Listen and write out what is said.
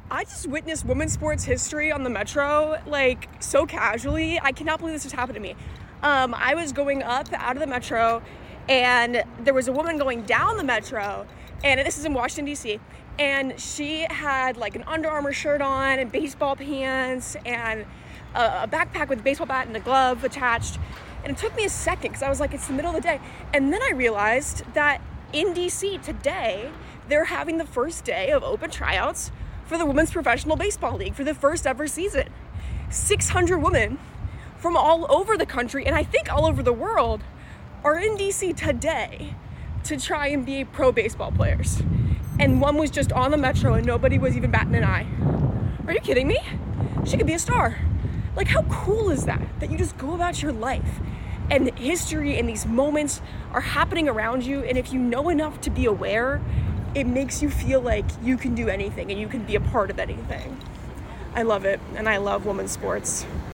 I just witnessed women's sports history on the Metro, like, so casually. I cannot believe this just happened to me. I was going up out of the Metro, and there was a woman going down the Metro, and this is in Washington, D.C., and she had, like, an Under Armour shirt on and baseball pants and a backpack with a baseball bat and a glove attached. And it took me a second because I was like, it's the middle of the day. And then I realized that in D.C. today, they're having the first day of open tryouts for the Women's Professional Baseball League for the first ever season. 600 women from all over the country, and I think all over the world, are in DC today to try and be pro baseball players. And one was just on the Metro and nobody was even batting an eye. Are you kidding me? She could be a star. Like, how cool is that? That you just go about your life and history and these moments are happening around you, and if you know enough to be aware, it makes you feel like you can do anything and you can be a part of anything. I love it, and I love women's sports.